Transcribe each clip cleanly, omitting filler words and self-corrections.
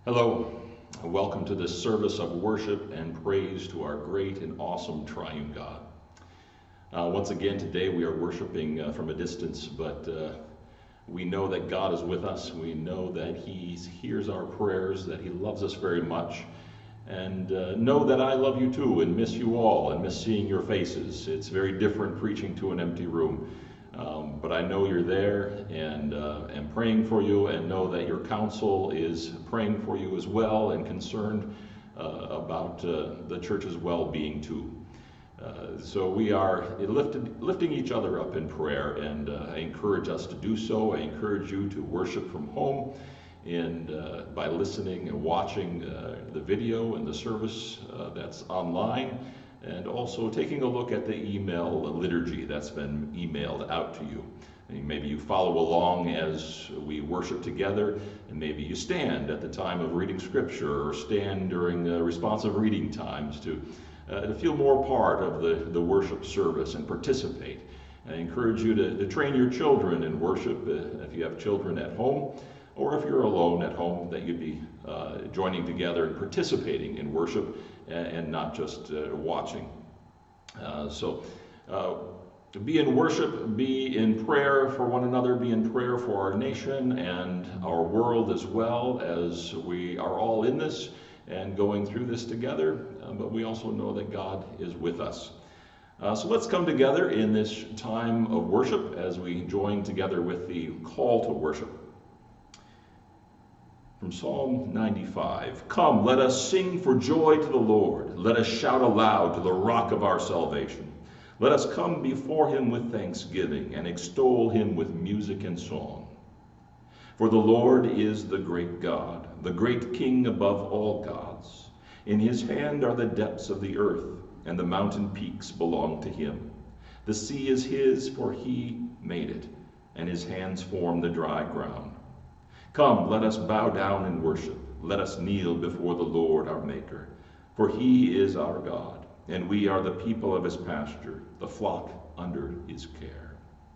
Hello, welcome to this service of worship and praise to our great and awesome triune God. Once again, today we are worshiping from a distance, but we know that God is with us. We know that He hears our prayers, that He loves us very much, and know that I love you too and miss you all and miss seeing your faces. It's very different preaching to an empty room. But I know you're there and am praying for you, and know that your council is praying for you as well and concerned about the church's well-being too. So we are lifting each other up in prayer, and I encourage us to do so. I encourage you to worship from home and by listening and watching the video and the service that's online, and also taking a look at the email liturgy that's been emailed out to you. And maybe you follow along as we worship together, and maybe you stand at the time of reading scripture or stand during responsive reading times to feel more part of the worship service and participate. I encourage you to train your children in worship if you have children at home, or if you're alone at home, that you'd be joining together and participating in worship and not just watching. So be in worship, be in prayer for one another, be in prayer for our nation and our world, as well, as we are all in this and going through this together, but we also know that God is with us. So let's come together in this time of worship as we join together with the call to worship. From Psalm 95, "Come, let us sing for joy to the Lord. Let us shout aloud to the rock of our salvation. Let us come before him with thanksgiving and extol him with music and song. For the Lord is the great God, the great King above all gods. In his hand are the depths of the earth, and the mountain peaks belong to him. The sea is his, for he made it, and his hands formed the dry ground. Come, let us bow down and worship. Let us kneel before the Lord our Maker. For he is our God, and we are the people of his pasture, the flock under his care."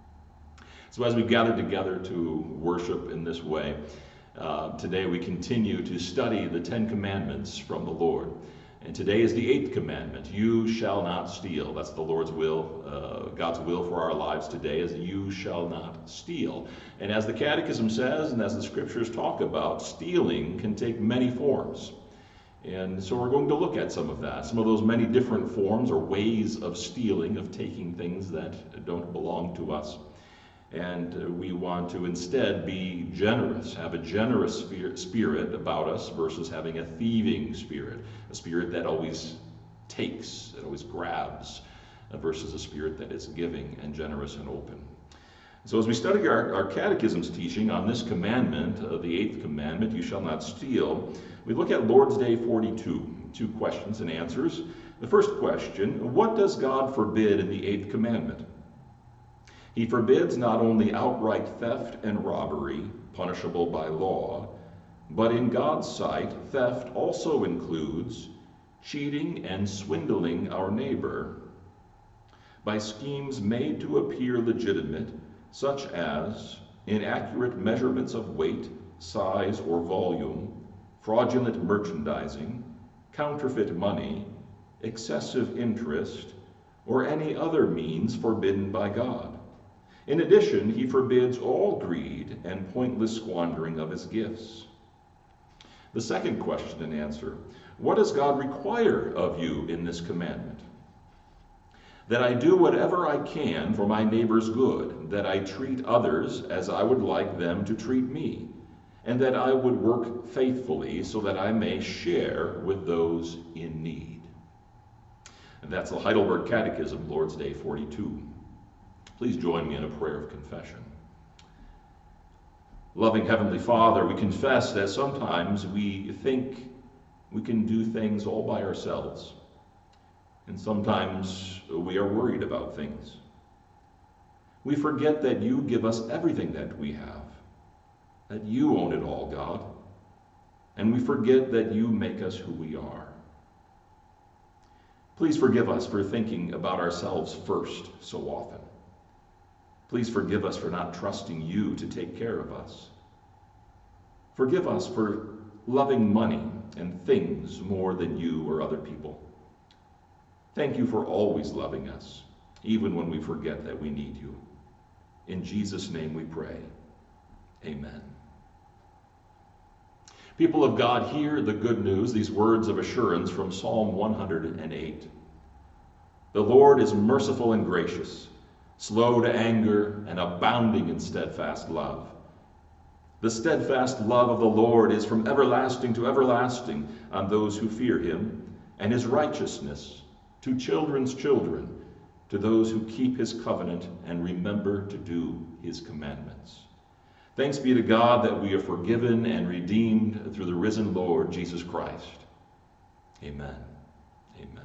So as we gather together to worship in this way, today we continue to study the 10 Commandments from the Lord. And today is the 8th commandment: you shall not steal. That's the Lord's will, God's will for our lives today, is you shall not steal. And as the Catechism says, and as the scriptures talk about, stealing can take many forms. And so we're going to look at some of that, some of those many different forms or ways of stealing, of taking things that don't belong to us. And we want to instead be generous, have a generous spirit about us versus having a thieving spirit, a spirit that always takes, that always grabs, versus a spirit that is giving and generous and open. So as we study our Catechism's teaching on this commandment, the 8th commandment, you shall not steal, we look at Lord's Day 42, 2 questions and answers. The first question: what does God forbid in the 8th commandment? He forbids not only outright theft and robbery, punishable by law, but in God's sight, theft also includes cheating and swindling our neighbor by schemes made to appear legitimate, such as inaccurate measurements of weight, size, or volume, fraudulent merchandising, counterfeit money, excessive interest, or any other means forbidden by God. In addition, he forbids all greed and pointless squandering of his gifts. The second question and answer: what does God require of you in this commandment? That I do whatever I can for my neighbor's good, that I treat others as I would like them to treat me, and that I would work faithfully so that I may share with those in need. And that's the Heidelberg Catechism, Lord's Day 42. Please join me in a prayer of confession. Loving Heavenly Father, we confess that sometimes we think we can do things all by ourselves, and sometimes we are worried about things. We forget that you give us everything that we have, that you own it all, God, and we forget that you make us who we are. Please forgive us for thinking about ourselves first so often. Please forgive us for not trusting you to take care of us. Forgive us for loving money and things more than you or other people. Thank you for always loving us, even when we forget that we need you. In Jesus' name we pray. Amen. People of God, hear the good news, these words of assurance from Psalm 108. The Lord is merciful and gracious, slow to anger and abounding in steadfast love. The steadfast love of the Lord is from everlasting to everlasting on those who fear him, and his righteousness to children's children, to those who keep his covenant and remember to do his commandments. Thanks be to God that we are forgiven and redeemed through the risen Lord Jesus Christ. Amen. Amen.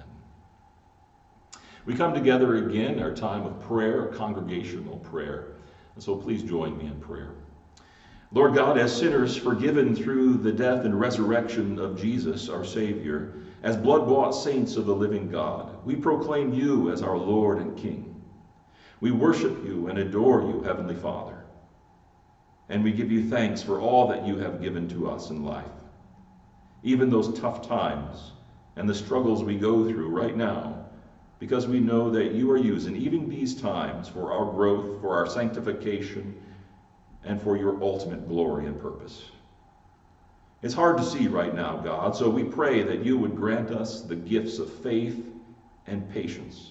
We come together again, our time of prayer, congregational prayer. And so please join me in prayer. Lord God, as sinners forgiven through the death and resurrection of Jesus, our Savior, as blood-bought saints of the living God, we proclaim you as our Lord and King. We worship you and adore you, Heavenly Father. And we give you thanks for all that you have given to us in life. Even those tough times and the struggles we go through right now, because we know that you are using even these times for our growth, for our sanctification, and for your ultimate glory and purpose. It's hard to see right now, God, so we pray that you would grant us the gifts of faith and patience.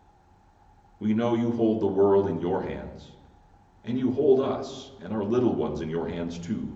We know you hold the world in your hands, and you hold us and our little ones in your hands too.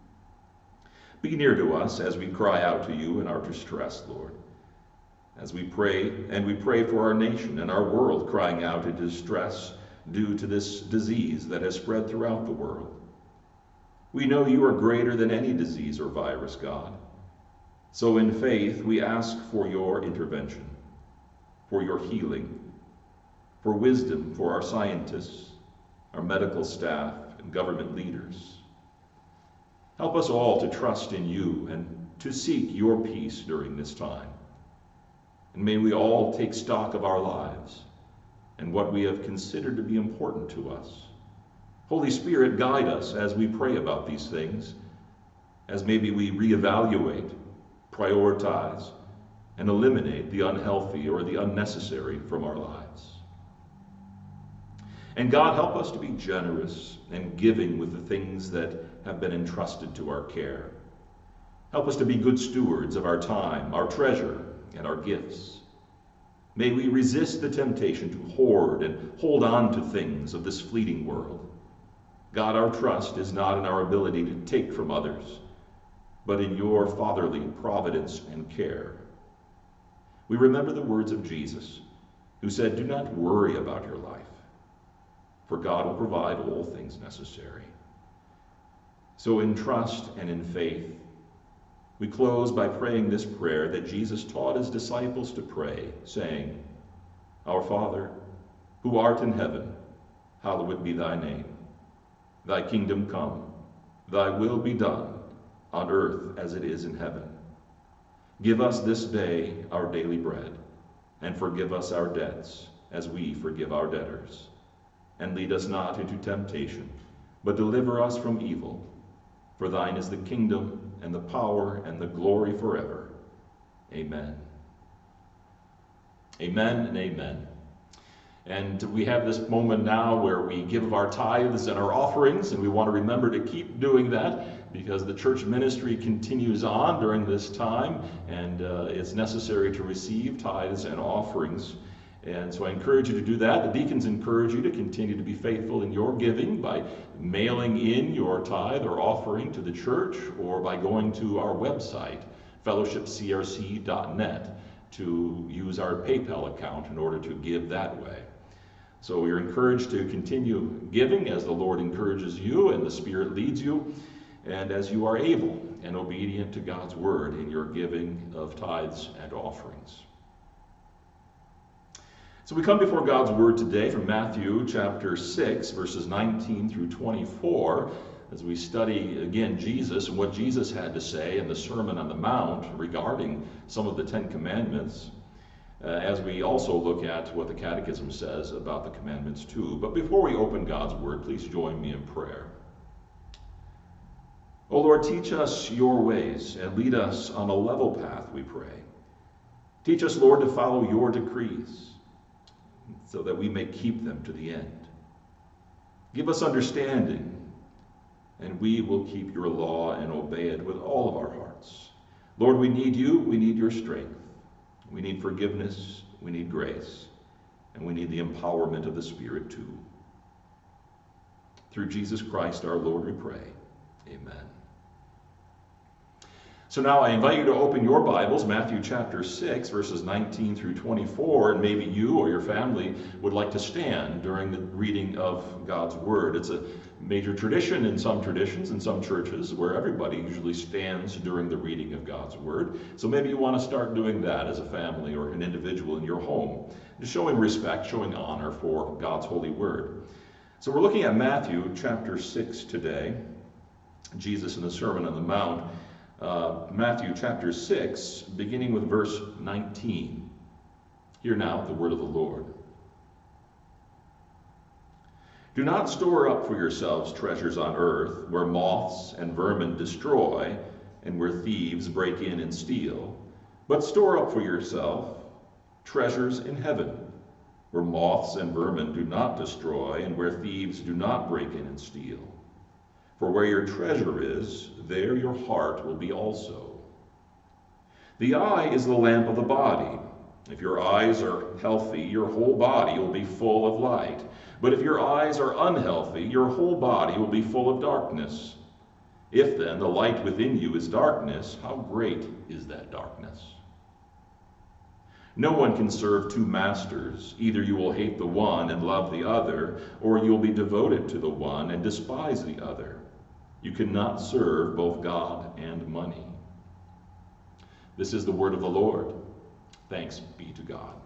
Be near to us as we cry out to you in our distress, Lord. As we pray, and we pray for our nation and our world crying out in distress due to this disease that has spread throughout the world. We know you are greater than any disease or virus, God. So in faith, we ask for your intervention, for your healing, for wisdom for our scientists, our medical staff, and government leaders. Help us all to trust in you and to seek your peace during this time. And may we all take stock of our lives and what we have considered to be important to us. Holy Spirit, guide us as we pray about these things, as maybe we reevaluate, prioritize, and eliminate the unhealthy or the unnecessary from our lives. And God, help us to be generous and giving with the things that have been entrusted to our care. Help us to be good stewards of our time, our treasure, and our gifts. May we resist the temptation to hoard and hold on to things of this fleeting world. God, our trust is not in our ability to take from others, but in your fatherly providence and care. We remember the words of Jesus, who said, "Do not worry about your life, for God will provide all things necessary." So in trust and in faith, we close by praying this prayer that Jesus taught his disciples to pray, saying, "Our Father, who art in heaven, hallowed be thy name. Thy kingdom come, thy will be done, on earth as it is in heaven. Give us this day our daily bread, and forgive us our debts, as we forgive our debtors. And lead us not into temptation, but deliver us from evil. For thine is the kingdom, and the power, and the glory forever. Amen." Amen and amen. And we have this moment now where we give of our tithes and our offerings, and we want to remember to keep doing that because the church ministry continues on during this time, and it's necessary to receive tithes and offerings. And so I encourage you to do that. The deacons encourage you to continue to be faithful in your giving by mailing in your tithe or offering to the church, or by going to our website, fellowshipcrc.net, to use our PayPal account in order to give that way. So you're encouraged to continue giving as the Lord encourages you and the Spirit leads you, and as you are able and obedient to God's word in your giving of tithes and offerings. So we come before God's word today from Matthew chapter 6, verses 19 through 24, as we study again Jesus and what Jesus had to say in the Sermon on the Mount regarding some of the Ten Commandments, as we also look at what the Catechism says about the commandments too. But before we open God's word, please join me in prayer. O Lord, teach us your ways and lead us on a level path, we pray. Teach us, Lord, to follow your decrees so that we may keep them to the end. Give us understanding, and we will keep your law and obey it with all of our hearts. Lord, we need you. We need your strength. We need forgiveness. We need grace. And we need the empowerment of the Spirit too. Through Jesus Christ our Lord we pray. Amen. So now I invite you to open your Bibles, Matthew chapter 6, verses 19 through 24, and maybe you or your family would like to stand during the reading of God's Word. It's a major tradition in some traditions, in some churches, where everybody usually stands during the reading of God's Word. So maybe you want to start doing that as a family or an individual in your home, just showing respect, showing honor for God's holy Word. So we're looking at Matthew chapter 6 today, Jesus in the Sermon on the Mount. Matthew chapter 6, beginning with verse 19. Hear now the word of the Lord. Do not store up for yourselves treasures on earth, where moths and vermin destroy, and where thieves break in and steal. But store up for yourself treasures in heaven, where moths and vermin do not destroy, and where thieves do not break in and steal. For where your treasure is, there your heart will be also. The eye is the lamp of the body. If your eyes are healthy, your whole body will be full of light. But if your eyes are unhealthy, your whole body will be full of darkness. If then the light within you is darkness, how great is that darkness? No one can serve two masters. Either you will hate the one and love the other, or you will be devoted to the one and despise the other. You cannot serve both God and money. This is the word of the Lord. Thanks be to God.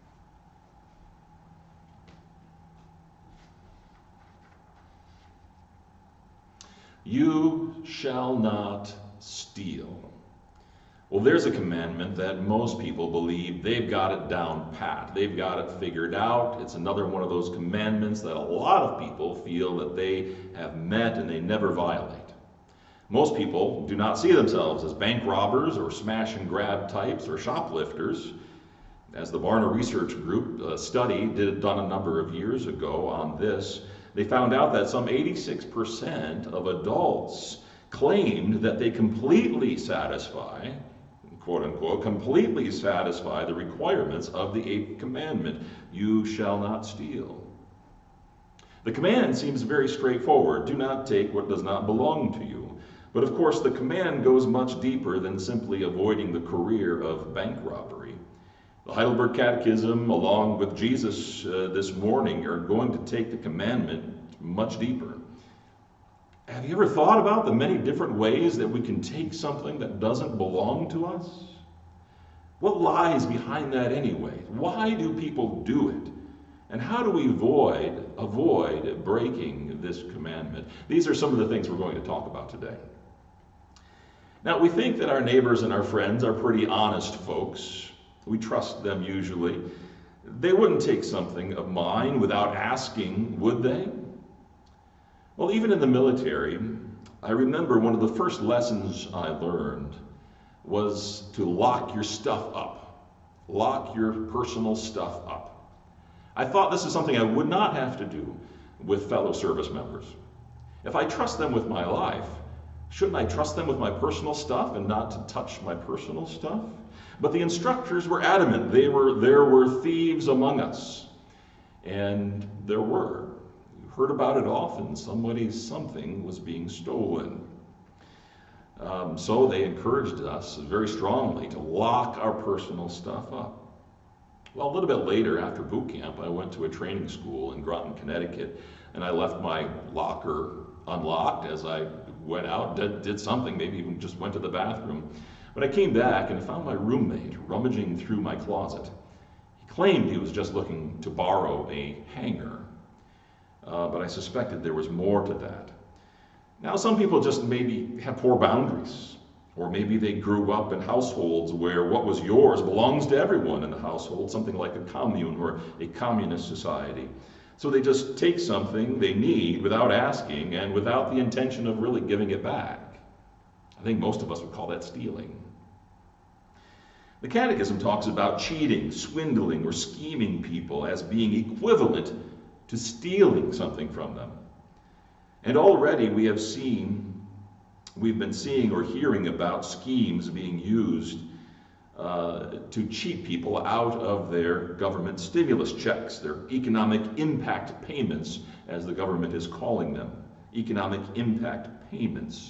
You shall not steal. Well, there's a commandment that most people believe they've got it down pat. They've got it figured out. It's another one of those commandments that a lot of people feel that they have met and they never violate. Most people do not see themselves as bank robbers or smash and grab types or shoplifters. As the Barna Research Group study done a number of years ago on this, they found out that some 86% of adults claimed that they completely satisfy, quote unquote, completely satisfy the requirements of the 8th commandment, you shall not steal. The command seems very straightforward. Do not take what does not belong to you. But of course, the command goes much deeper than simply avoiding the career of bank robbery. The Heidelberg Catechism, along with Jesus this morning, are going to take the commandment much deeper. Have you ever thought about the many different ways that we can take something that doesn't belong to us? What lies behind that anyway? Why do people do it? And how do we avoid breaking this commandment? These are some of the things we're going to talk about today. Now, we think that our neighbors and our friends are pretty honest folks. We trust them usually. They wouldn't take something of mine without asking, would they? Well, even in the military, I remember one of the first lessons I learned was to lock your stuff up. Lock your personal stuff up. I thought this is something I would not have to do with fellow service members. If I trust them with my life, shouldn't I trust them with my personal stuff and not to touch my personal stuff? But the instructors were adamant. There were thieves among us. And there were. You heard about it often. Something was being stolen. So they encouraged us very strongly to lock our personal stuff up. Well, a little bit later, after boot camp, I went to a training school in Groton, Connecticut, and I left my locker unlocked as I went out, did something, maybe even just went to the bathroom. But I came back and found my roommate rummaging through my closet. He claimed he was just looking to borrow a hanger, but I suspected there was more to that. Now, some people just maybe have poor boundaries, or maybe they grew up in households where what was yours belongs to everyone in the household, something like a commune or a communist society. So they just take something they need without asking and without the intention of really giving it back. I think most of us would call that stealing. The Catechism talks about cheating, swindling, or scheming people as being equivalent to stealing something from them. And already we've been seeing or hearing about schemes being used to cheat people out of their government stimulus checks, their economic impact payments, as the government is calling them. Economic impact payments.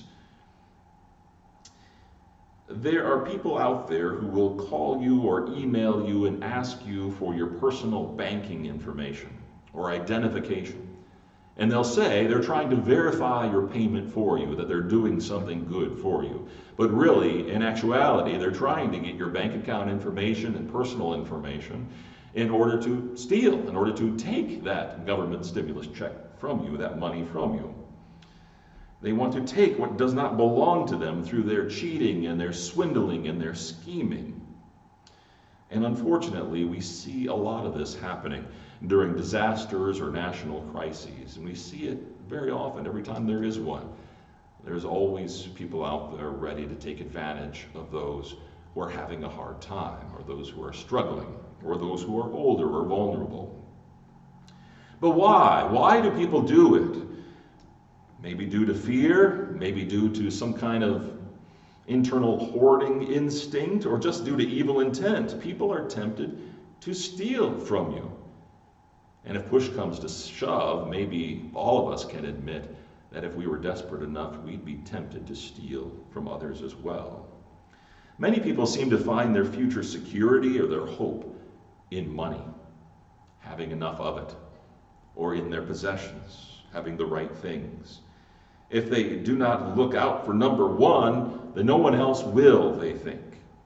There are people out there who will call you or email you and ask you for your personal banking information or identification. And they'll say they're trying to verify your payment for you, that they're doing something good for you. But really, in actuality, they're trying to get your bank account information and personal information in order to steal, in order to take that government stimulus check from you, that money from you. They want to take what does not belong to them through their cheating and their swindling and their scheming. And unfortunately, we see a lot of this happening during disasters or national crises. And we see it very often, every time there is one. There's always people out there ready to take advantage of those who are having a hard time, or those who are struggling, or those who are older or vulnerable. But why? Why do people do it? Maybe due to fear, maybe due to some kind of internal hoarding instinct, or just due to evil intent. People are tempted to steal from you. And if push comes to shove, maybe all of us can admit that if we were desperate enough, we'd be tempted to steal from others as well. Many people seem to find their future security or their hope in money, having enough of it, or in their possessions, having the right things. If they do not look out for number one, then no one else will, they think.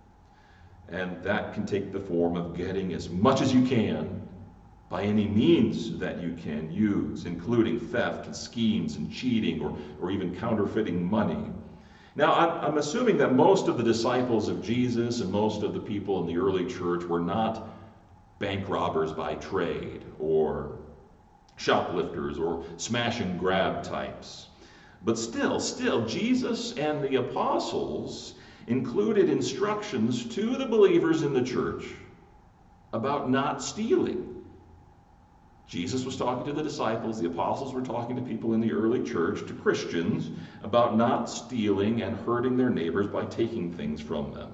And that can take the form of getting as much as you can by any means that you can use, including theft and schemes and cheating, or even counterfeiting money. Now, I'm assuming that most of the disciples of Jesus and most of the people in the early church were not bank robbers by trade, or shoplifters, or smash and grab types. But still, Jesus and the apostles included instructions to the believers in the church about not stealing. Jesus was talking to the disciples, the apostles were talking to people in the early church, to Christians, about not stealing and hurting their neighbors by taking things from them.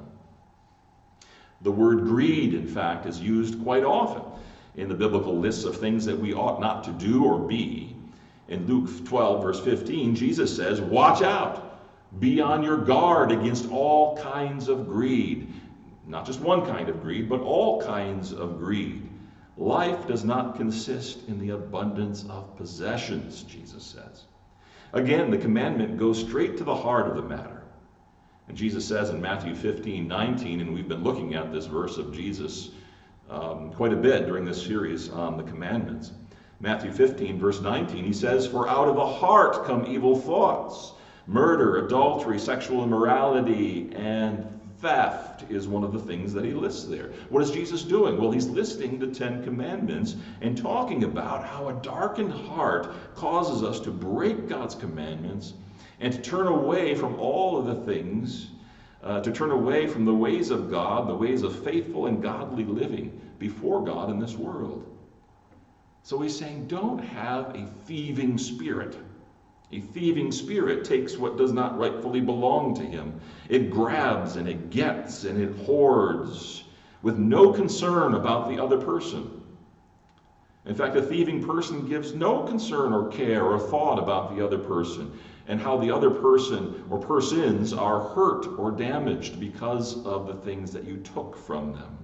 The word greed, in fact, is used quite often in the biblical lists of things that we ought not to do or be. In Luke 12, verse 15, Jesus says, "Watch out, be on your guard against all kinds of greed." Not just one kind of greed, but all kinds of greed. Life does not consist in the abundance of possessions, Jesus says. Again, the commandment goes straight to the heart of the matter. And Jesus says in Matthew 15:19, and we've been looking at this verse of Jesus quite a bit during this series on the commandments. Matthew 15, verse 19, he says, "For out of the heart come evil thoughts, murder, adultery, sexual immorality, and theft," is one of the things that he lists there. What is Jesus doing? Well, he's listing the 10 Commandments and talking about how a darkened heart causes us to break God's commandments and to turn away from all of the things, to turn away from the ways of God, the ways of faithful and godly living before God in this world. So he's saying, don't have a thieving spirit. A thieving spirit takes what does not rightfully belong to him. It grabs and it gets and it hoards with no concern about the other person. In fact, a thieving person gives no concern or care or thought about the other person and how the other person or persons are hurt or damaged because of the things that you took from them.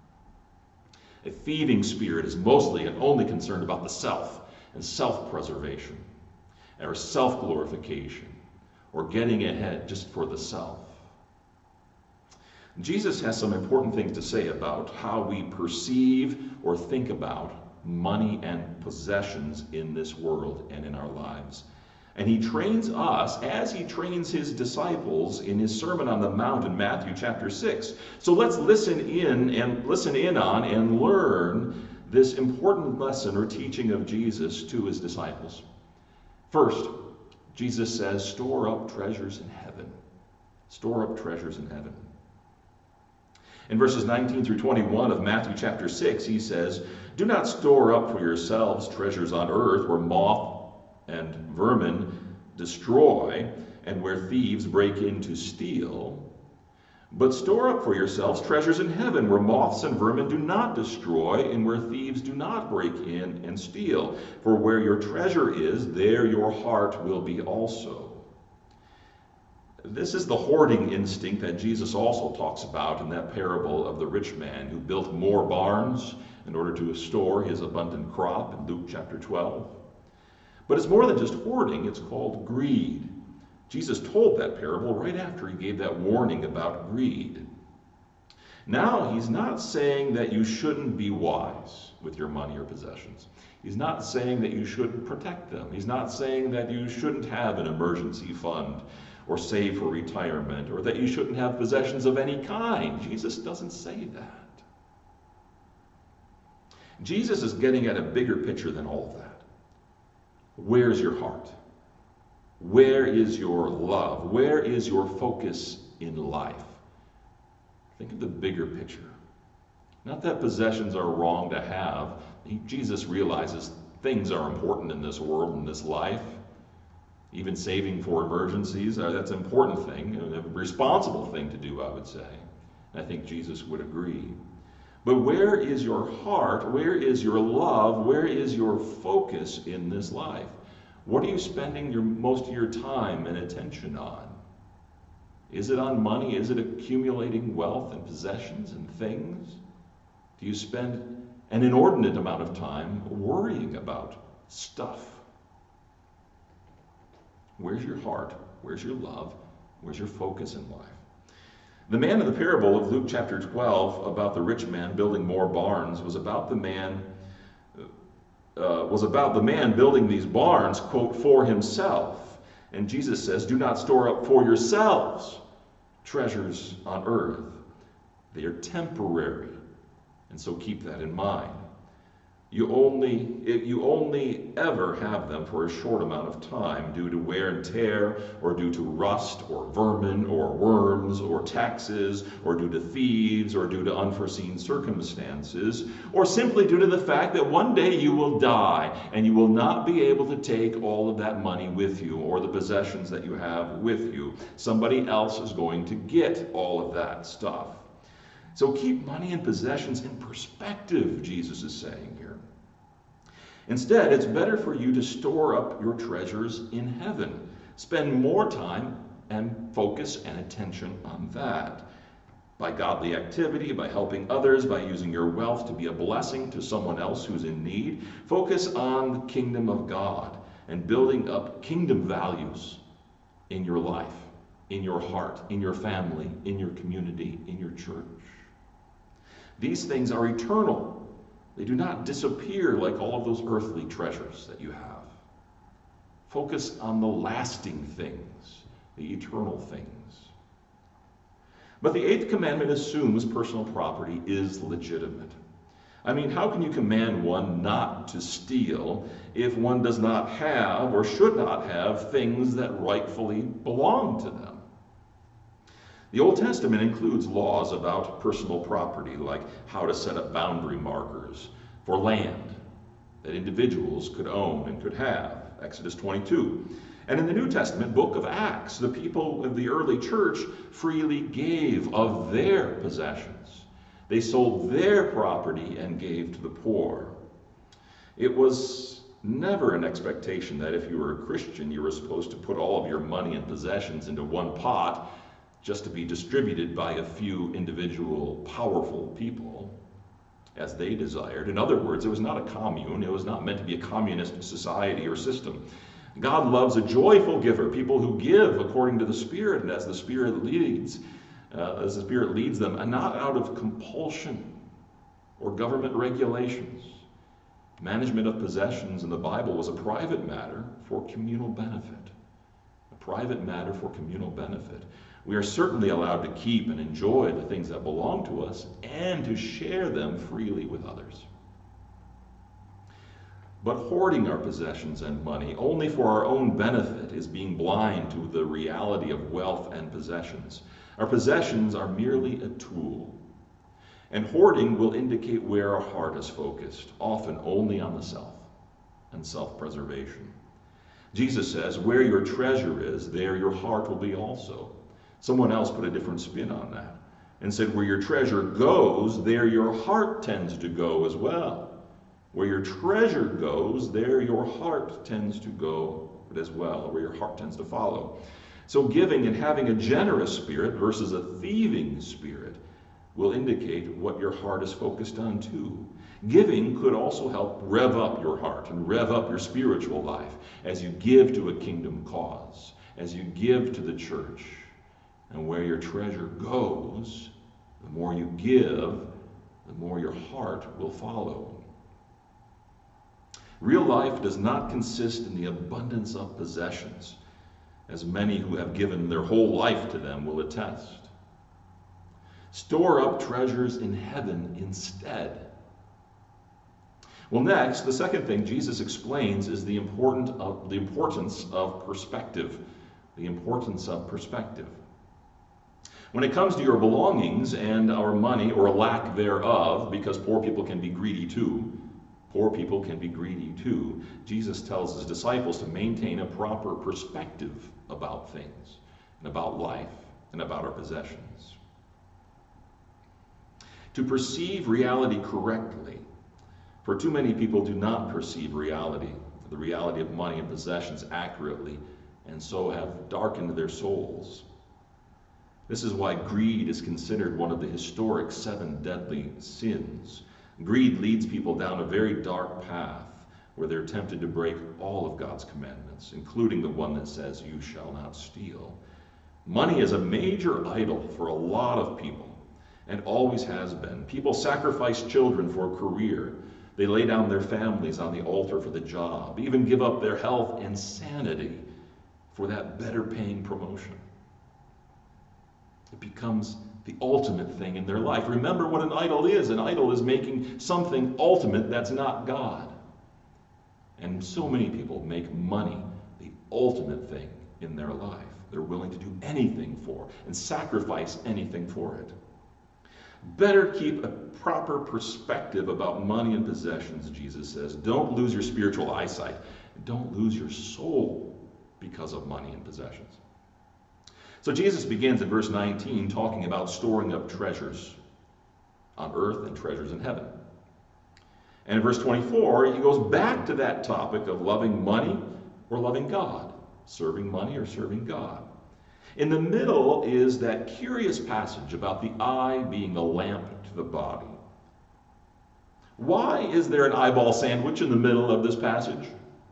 A thieving spirit is mostly and only concerned about the self and self-preservation, or self-glorification, or getting ahead just for the self. Jesus has some important things to say about how we perceive or think about money and possessions in this world and in our lives. And he trains us as he trains his disciples in his Sermon on the Mount in Matthew chapter 6. So let's listen in on and learn this important lesson or teaching of Jesus to his disciples. First, Jesus says, store up treasures in heaven Store up treasures in heaven. In verses 19 through 21 of Matthew chapter 6, he says, "Do not store up for yourselves treasures on earth where moth and vermin destroy and where thieves break in to steal. But store up for yourselves treasures in heaven where moths and vermin do not destroy and where thieves do not break in and steal. For where your treasure is, there your heart will be also." This is the hoarding instinct that Jesus also talks about in that parable of the rich man who built more barns in order to store his abundant crop in Luke chapter 12. But it's more than just hoarding, it's called greed. Jesus told that parable right after he gave that warning about greed. Now, he's not saying that you shouldn't be wise with your money or possessions. He's not saying that you shouldn't protect them. He's not saying that you shouldn't have an emergency fund or save for retirement, or that you shouldn't have possessions of any kind. Jesus doesn't say that. Jesus is getting at a bigger picture than all of that. Where's your heart? Where is your love? Where is your focus in life? Think of the bigger picture. Not that possessions are wrong to have. Jesus realizes things are important in this world, in this life. Even saving for emergencies, that's an important thing, a responsible thing to do, I would say. And I think Jesus would agree. But where is your heart? Where is your love? Where is your focus in this life? What are you spending most of your time and attention on? Is it on money? Is it accumulating wealth and possessions and things? Do you spend an inordinate amount of time worrying about stuff? Where's your heart? Where's your love? Where's your focus in life? The man in the parable of Luke chapter 12 about the rich man building more barns was about the man building these barns, quote, for himself. And Jesus says, "Do not store up for yourselves treasures on earth. They are temporary." And so keep that in mind. You only ever have them for a short amount of time due to wear and tear, or due to rust, or vermin, or worms, or taxes, or due to thieves, or due to unforeseen circumstances, or simply due to the fact that one day you will die and you will not be able to take all of that money with you or the possessions that you have with you. Somebody else is going to get all of that stuff. So keep money and possessions in perspective, Jesus is saying here. Instead, it's better for you to store up your treasures in heaven. Spend more time and focus and attention on that. By godly activity, by helping others, by using your wealth to be a blessing to someone else who's in need. Focus on the kingdom of God and building up kingdom values in your life, in your heart, in your family, in your community, in your church. These things are eternal. They do not disappear like all of those earthly treasures that you have. Focus on the lasting things, the eternal things. But the eighth commandment assumes personal property is legitimate. I mean, how can you command one not to steal if one does not have or should not have things that rightfully belong to them? The Old Testament includes laws about personal property, like how to set up boundary markers for land that individuals could own and could have, Exodus 22. And in the New Testament, book of Acts, the people of the early church freely gave of their possessions. They sold their property and gave to the poor. It was never an expectation that if you were a Christian, you were supposed to put all of your money and possessions into one pot just to be distributed by a few individual powerful people as they desired. In other words, it was not a commune. It was not meant to be a communist society or system. God loves a joyful giver, people who give according to the Spirit and as the Spirit leads them, and not out of compulsion or government regulations. Management of possessions in the Bible was a private matter for communal benefit. A private matter for communal benefit. We are certainly allowed to keep and enjoy the things that belong to us and to share them freely with others. But hoarding our possessions and money only for our own benefit is being blind to the reality of wealth and possessions. Our possessions are merely a tool. And hoarding will indicate where our heart is focused, often only on the self and self-preservation. Jesus says, where your treasure is, there your heart will be also. Someone else put a different spin on that and said, where your treasure goes, there your heart tends to go as well. Where your treasure goes, there your heart tends to go as well, where your heart tends to follow. So giving and having a generous spirit versus a thieving spirit will indicate what your heart is focused on too. Giving could also help rev up your heart and rev up your spiritual life as you give to a kingdom cause, as you give to the church. And where your treasure goes, the more you give, the more your heart will follow. Real life does not consist in the abundance of possessions, as many who have given their whole life to them will attest. Store up treasures in heaven instead. Well, next, the second thing Jesus explains is the importance of perspective. The importance of perspective. When it comes to your belongings and our money, or lack thereof, because poor people can be greedy too, Jesus tells his disciples to maintain a proper perspective about things, and about life, and about our possessions. To perceive reality correctly, for too many people do not perceive reality, the reality of money and possessions accurately, and so have darkened their souls. This is why greed is considered one of the historic 7 deadly sins. Greed leads people down a very dark path where they're tempted to break all of God's commandments, including the one that says, you shall not steal. Money is a major idol for a lot of people, and always has been. People sacrifice children for a career. They lay down their families on the altar for the job, even give up their health and sanity for that better paying promotion. It becomes the ultimate thing in their life. Remember what an idol is. An idol is making something ultimate that's not God. And so many people make money the ultimate thing in their life. They're willing to do anything for and sacrifice anything for it. Better keep a proper perspective about money and possessions, Jesus says. Don't lose your spiritual eyesight. Don't lose your soul because of money and possessions. So Jesus begins in verse 19 talking about storing up treasures on earth and treasures in heaven. And in verse 24, he goes back to that topic of loving money or loving God, serving money or serving God. In the middle is that curious passage about the eye being the lamp to the body. Why is there an eyeball sandwich in the middle of this passage?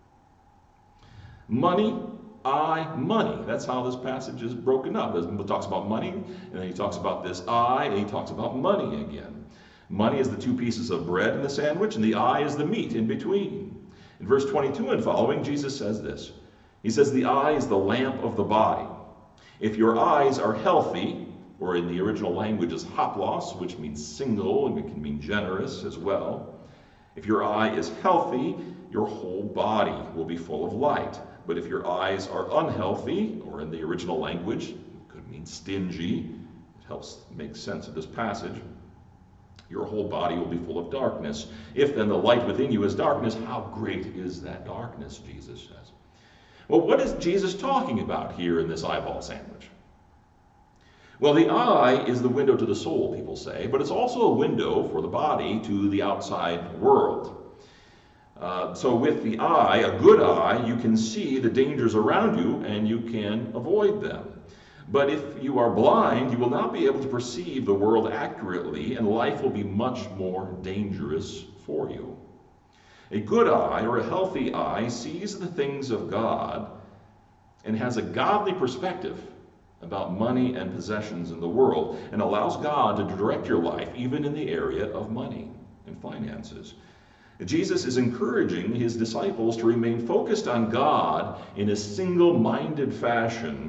Money, eye, money. That's how this passage is broken up. He talks about money, and then he talks about this eye, and he talks about money again. Money is the 2 pieces of bread in the sandwich, and the eye is the meat in between. In verse 22 and following, Jesus says this. He says, the eye is the lamp of the body. If your eyes are healthy, or in the original language is hoplos, which means single, and it can mean generous as well. If your eye is healthy, your whole body will be full of light. But if your eyes are unhealthy, or in the original language, it could mean stingy, it helps make sense of this passage, your whole body will be full of darkness. If then the light within you is darkness, how great is that darkness, Jesus says. Well, what is Jesus talking about here in this eyeball sandwich? Well, the eye is the window to the soul, people say, but it's also a window for the body to the outside world. So with the eye, a good eye, you can see the dangers around you and you can avoid them. But if you are blind, you will not be able to perceive the world accurately, and life will be much more dangerous for you. A good eye, or a healthy eye, sees the things of God and has a godly perspective about money and possessions in the world, and allows God to direct your life, even in the area of money and finances. Jesus is encouraging his disciples to remain focused on God in a single-minded fashion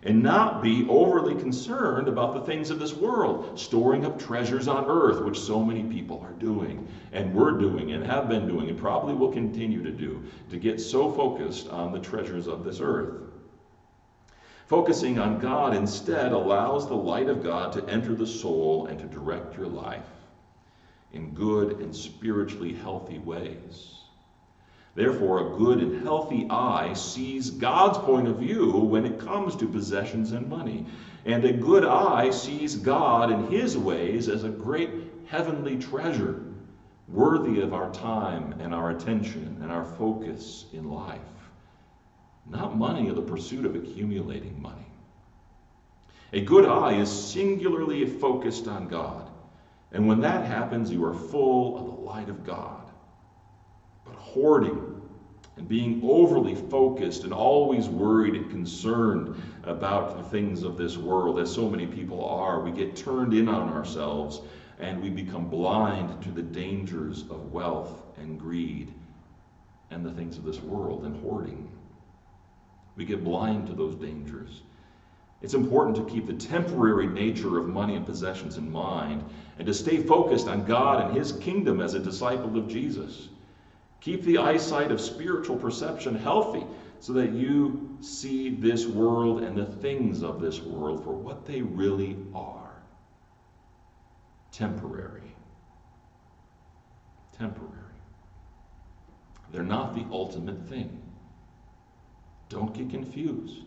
and not be overly concerned about the things of this world, storing up treasures on earth, which so many people are doing, and we're doing, and have been doing, and probably will continue to do, to get so focused on the treasures of this earth. Focusing on God instead allows the light of God to enter the soul and to direct your life in good and spiritually healthy ways. Therefore, a good and healthy eye sees God's point of view when it comes to possessions and money. And a good eye sees God and his ways as a great heavenly treasure, worthy of our time and our attention and our focus in life. Not money or the pursuit of accumulating money. A good eye is singularly focused on God. And when that happens, you are full of the light of God. But hoarding and being overly focused and always worried and concerned about the things of this world, as so many people are, we get turned in on ourselves and we become blind to the dangers of wealth and greed and the things of this world and hoarding. We get blind to those dangers. It's important to keep the temporary nature of money and possessions in mind and to stay focused on God and his kingdom as a disciple of Jesus. Keep the eyesight of spiritual perception healthy so that you see this world and the things of this world for what they really are. Temporary. Temporary. They're not the ultimate thing. Don't get confused.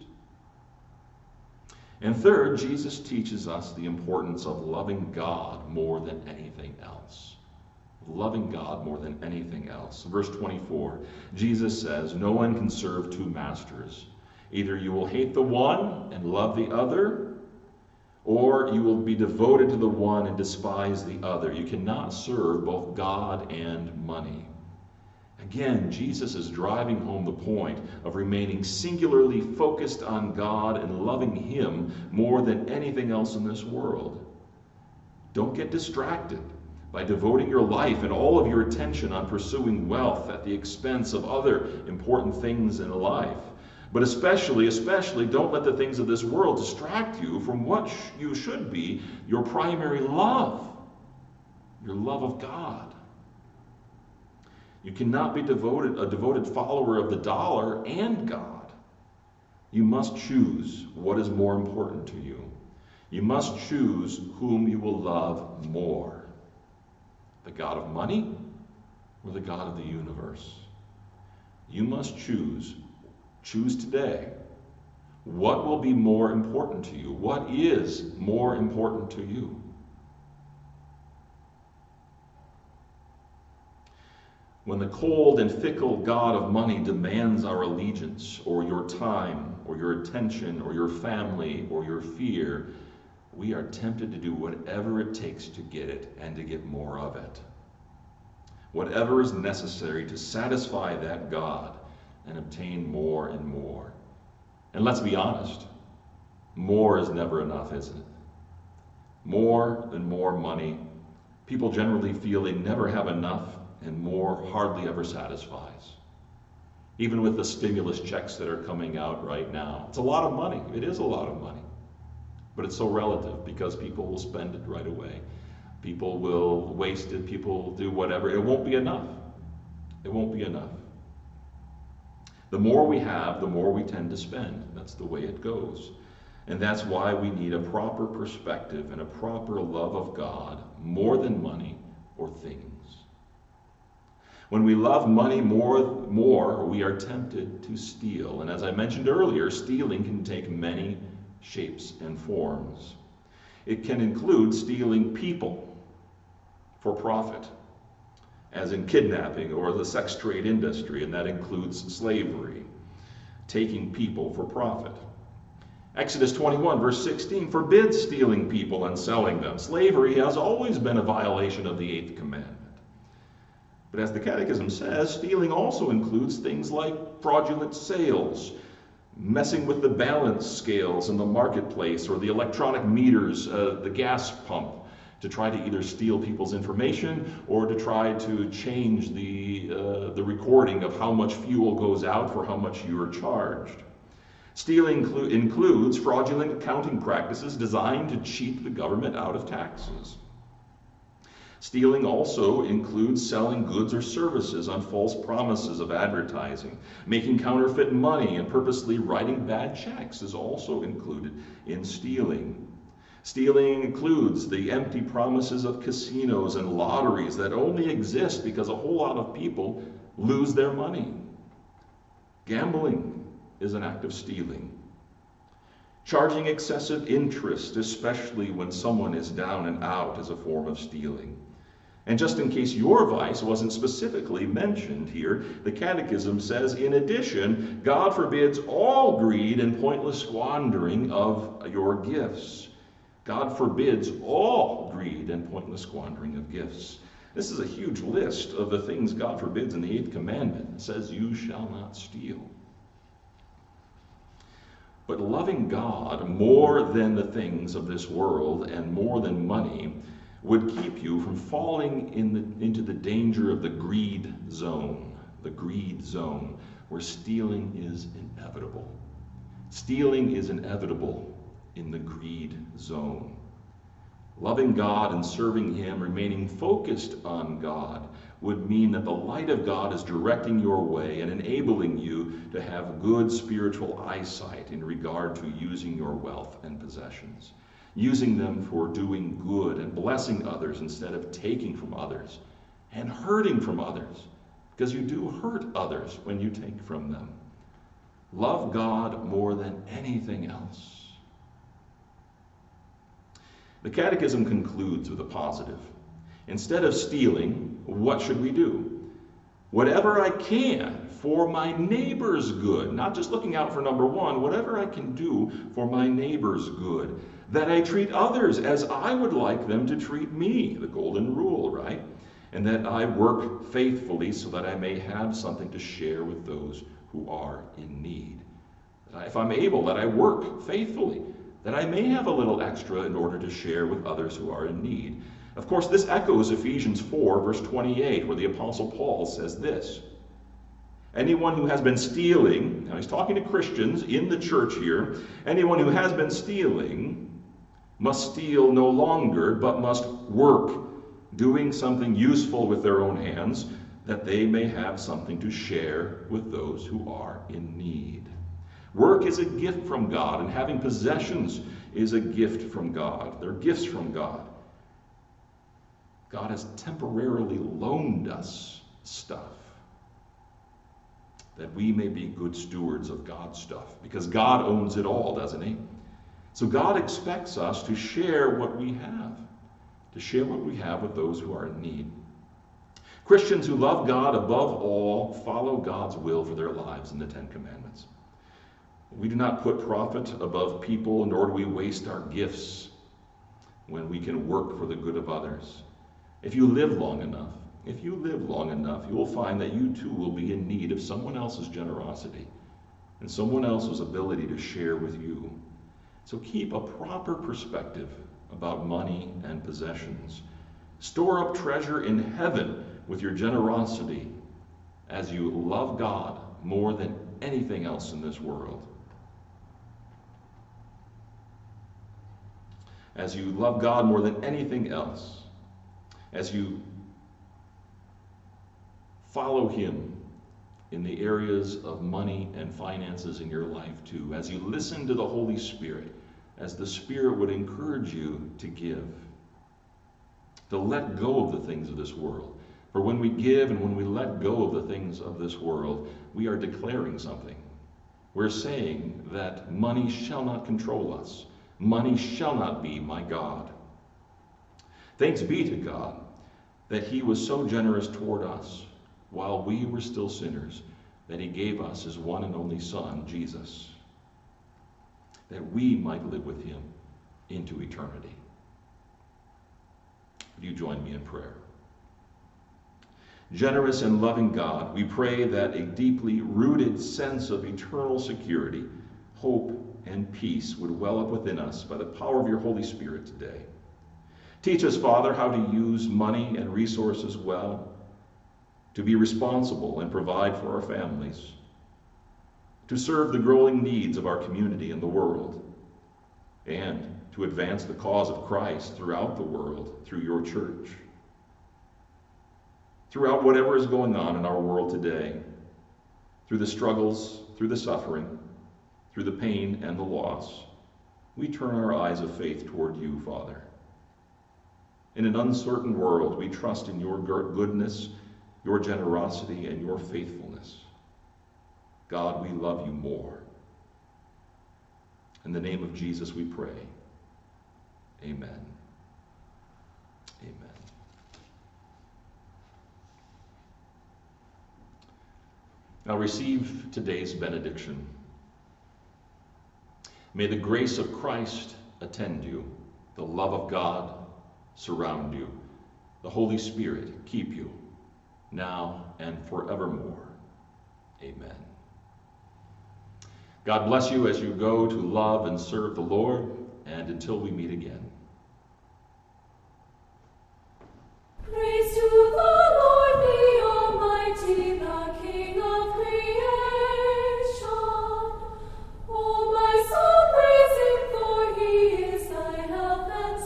And third, Jesus teaches us the importance of loving God more than anything else. Loving God more than anything else. Verse 24, Jesus says, "No one can serve two masters. Either you will hate the one and love the other, or you will be devoted to the one and despise the other. You cannot serve both God and money." Again, Jesus is driving home the point of remaining singularly focused on God and loving him more than anything else in this world. Don't get distracted by devoting your life and all of your attention on pursuing wealth at the expense of other important things in life. But especially don't let the things of this world distract you from what you should be your primary love, your love of God. You cannot be a devoted follower of the dollar and God. You must choose what is more important to you. You must choose whom you will love more. The God of money or the God of the universe? You must choose. Choose today. What will be more important to you? What is more important to you? When the cold and fickle God of money demands our allegiance, or your time, or your attention, or your family, or your fear, we are tempted to do whatever it takes to get it and to get more of it. Whatever is necessary to satisfy that God and obtain more and more. And let's be honest, more is never enough, isn't it? More than more money. People generally feel they never have enough, and more hardly ever satisfies. Even with the stimulus checks that are coming out right now. It's a lot of money. It is a lot of money. But it's so relative because people will spend it right away. People will waste it. People will do whatever. It won't be enough. It won't be enough. The more we have, the more we tend to spend. That's the way it goes. And that's why we need a proper perspective and a proper love of God more than money or things. When we love money more, we are tempted to steal. And as I mentioned earlier, stealing can take many shapes and forms. It can include stealing people for profit, as in kidnapping or the sex trade industry, and that includes slavery, taking people for profit. Exodus 21, verse 16, forbids stealing people and selling them. Slavery has always been a violation of the 8th commandment. But as the Catechism says, stealing also includes things like fraudulent sales, messing with the balance scales in the marketplace, or the electronic meters, the gas pump, to try to either steal people's information or to try to change the recording of how much fuel goes out for how much you are charged. Stealing includes fraudulent accounting practices designed to cheat the government out of taxes. Stealing also includes selling goods or services on false promises of advertising. Making counterfeit money and purposely writing bad checks is also included in stealing. Stealing includes the empty promises of casinos and lotteries that only exist because a whole lot of people lose their money. Gambling is an act of stealing. Charging excessive interest, especially when someone is down and out, is a form of stealing. And just in case your vice wasn't specifically mentioned here, the Catechism says, in addition, God forbids all greed and pointless squandering of your gifts. God forbids all greed and pointless squandering of gifts. This is a huge list of the things God forbids in the 8th commandment. It says, you shall not steal. But loving God more than the things of this world and more than money would keep you from falling into the danger of the greed zone, where stealing is inevitable. Stealing is inevitable in the greed zone. Loving God and serving Him, remaining focused on God, would mean that the light of God is directing your way and enabling you to have good spiritual eyesight in regard to using your wealth and possessions, using them for doing good and blessing others instead of taking from others and hurting from others, because you do hurt others when you take from them. Love God more than anything else. The Catechism concludes with a positive. Instead of stealing, what should we do? Whatever I can for my neighbor's good, not just looking out for number one, whatever I can do for my neighbor's good, that I treat others as I would like them to treat me, the golden rule, right? And that I work faithfully so that I may have something to share with those who are in need. If I'm able, that I work faithfully, that I may have a little extra in order to share with others who are in need. Of course, this echoes Ephesians 4, verse 28, where the Apostle Paul says this: anyone who has been stealing, now he's talking to Christians in the church here, anyone who has been stealing must steal no longer, but must work, doing something useful with their own hands, that they may have something to share with those who are in need. Work is a gift from God, and having possessions is a gift from God. They're gifts from God. God has temporarily loaned us stuff that we may be good stewards of God's stuff, because God owns it all, doesn't He? So God expects us to share what we have, with those who are in need. Christians who love God above all follow God's will for their lives in the 10 Commandments. We do not put profit above people, nor do we waste our gifts when we can work for the good of others. If you live long enough, you will find that you too will be in need of someone else's generosity and someone else's ability to share with you. So keep a proper perspective about money and possessions. Store up treasure in heaven with your generosity as you love God more than anything else in this world. As you love God more than anything else, as you follow Him in the areas of money and finances in your life too, as you listen to the Holy Spirit, as the Spirit would encourage you to give, to let go of the things of this world. For when we give and when we let go of the things of this world, we are declaring something. We're saying that money shall not control us. Money shall not be my God. Thanks be to God that He was so generous toward us while we were still sinners, that He gave us His one and only Son, Jesus, that we might live with Him into eternity. Would you join me in prayer? Generous and loving God, we pray that a deeply rooted sense of eternal security, hope, and peace would well up within us by the power of your Holy Spirit today. Teach us, Father, how to use money and resources well, to be responsible and provide for our families. to serve the growing needs of our community and the world, and to advance the cause of Christ throughout the world through your church. Throughout whatever is going on in our world today, through the struggles, through the suffering, through the pain and the loss, we turn our eyes of faith toward you, Father. In an uncertain world, we trust in your goodness, your generosity, and your faithfulness. God, we love you more. In the name of Jesus we pray. Amen. Amen. Now receive today's benediction. May the grace of Christ attend you, the love of God surround you, the Holy Spirit keep you, now and forevermore. Amen. God bless you as you go to love and serve the Lord, and until we meet again. Praise to the Lord, the Almighty, the King of creation. Oh, my soul, praise him, for he is thy help and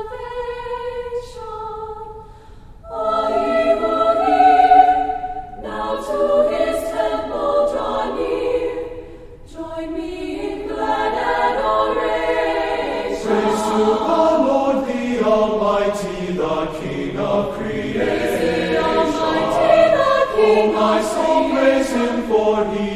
salvation. All ye who hear, now to his temple draw near. Join me in glad adoration. Praise to the Lord, the Almighty, the King of creation. Praise the Almighty, the King Oh, my soul, praise him, for he